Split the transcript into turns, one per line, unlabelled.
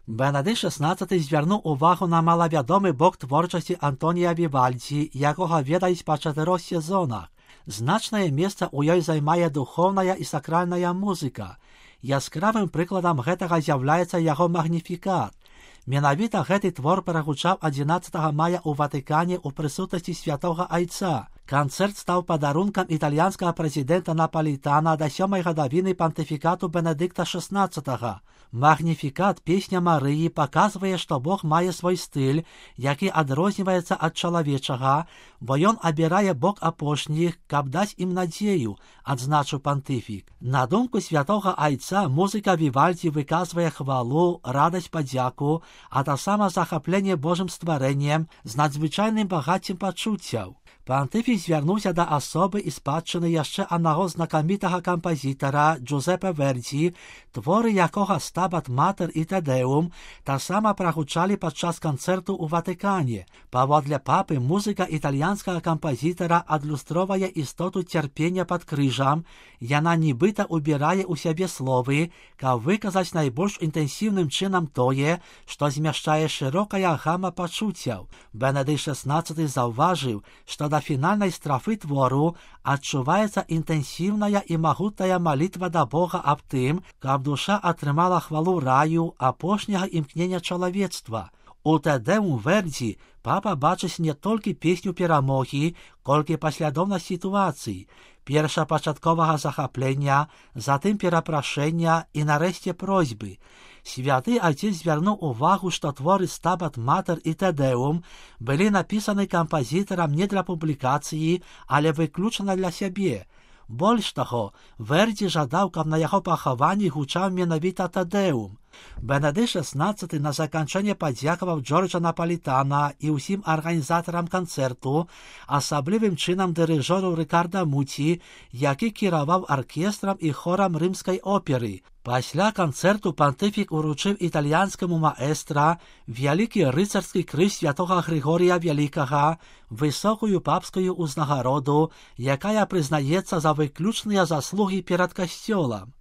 Бенедикт XVI звернув увагу на маловідомий бок творчості Антонія Вівальді, якого ведають по 4 сезонах. Значне місце у ёй займае духовная і сакральная музыка. Яскравым прыкладам гэтага з'яўляецца яго магніфікат. Менавіта гэты твор прагучаў 11 мая ў Ватыкане ў прысутнасці святога Айца. Канцэрт стаў падарункам італьянскага прэзідэнта Напалітана да 7-й гадавіны пантыфікату Бенедыкта XVI. Магніфікат «Песня Марыі» паказвае, што Бог мае свой стыль, які адрозніваецца ад чалавечага, бо ён абірае бок апошніх, каб даць ім надзею, адзначыў пантыфік. На думку святога Айца, музыка Вівальді выказвае хвалу, радасць, падзяку, а таксама захапленне Божым стварэннем з надзвычайным багаццем пачуццяў. Пантыфік звярнуўся да асобы і спадчыны яшчэ аднаго знакамітага кампазітара Джузепе Верді, творы якога «Стабат Матер» і «Тэдэум» таксама прагучалі падчас канцэрту ў Ватыкане. Паводле папы, музыка італьянскага кампазітара адлюстроўвае істоту цярпення пад крыжам, яна нібыта ўбірае ў сябе словы, каб выказаць найбольш інтэнсіўным чынам тое, што змяшчае шырокая гама пачуццяў. Бенедыкт XVI заўважыў, што да фінальнай страфы твору адчуваецца інтэнсіўная і магутная малітва да Бога аб тым, каб душа атрымала хвалу раю, апошняга імкнення чалавецтва. У «Тэдэум» Верді папа бачыць не толькі песню перамогі, колькі паслядоўнасць сітуацый, першапачатковага захаплення, затым перапрашэння і нарэшце просьбы. Святы Айцец звярнуў увагу, што творы «Стабат Матер» і «Тэдэум» былі напісаны кампазітарам не для публікацыі, але выключна для сябе. Больш таго, Верді жадаў, каб на яго пахаванні гучаў менавіта «Тэдэум». Бенедыкт XVI на заканчэнне падзякаваў Джорджа Напалітана і ўсім арганізатарам канцэрту, асаблівым чынам дырыжору Рыкарда Муці, які кіраваў аркестрам і хорам рымскай оперы. Пасля канцэрту пантыфік уручыў італьянскаму маэстра вялікі рыцарскі крыж святога Грыгорія Вялікага, высокую папскую ўзнагароду, якая прызнаецца за выключныя заслугі перад касцёлам.